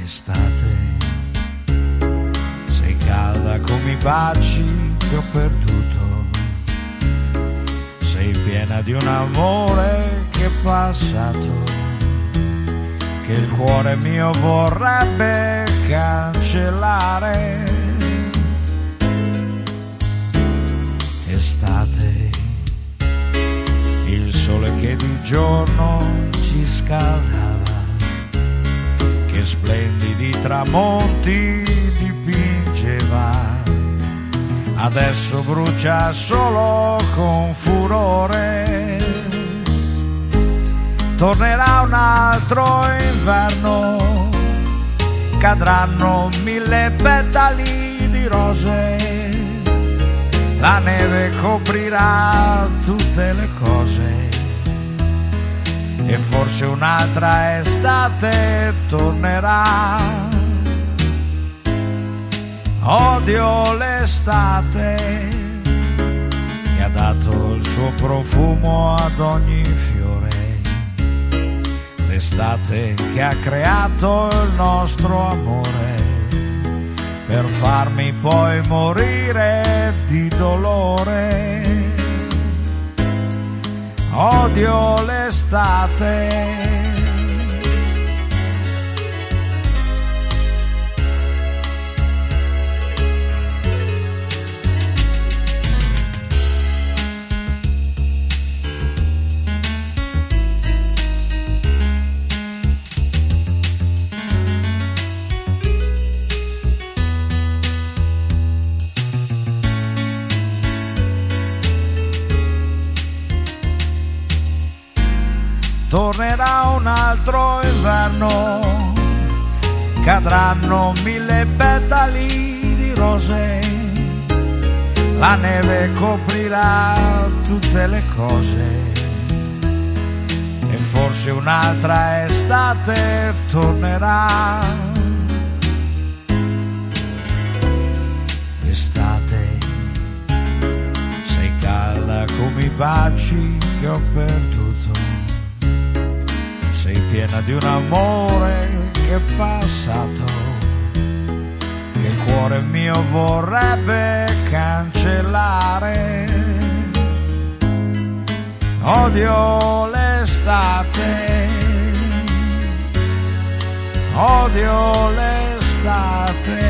Estate, sei calda come i baci che ho perduto, sei piena di un amore che è passato, che il cuore mio vorrebbe cancellare. Estate, il sole che di giorno ci scaldava, che splendidi tramonti dipingeva, adesso brucia solo con furore. Tornerà un altro inverno, cadranno 1000 petali di rose, la neve coprirà tutte le cose e forse un'altra estate tornerà. Odio l'estate che ha dato il suo profumo ad ogni fiore, l'estate che ha creato il nostro amore per farmi poi morire di dolore. Odio l'estate. Tornerà un altro inverno, cadranno 1000 petali di rose, la neve coprirà tutte le cose e forse un'altra estate tornerà. Estate, sei calda come i baci che ho perduto, sei piena di un amore che è passato, che il cuore mio vorrebbe cancellare. Odio l'estate, odio l'estate.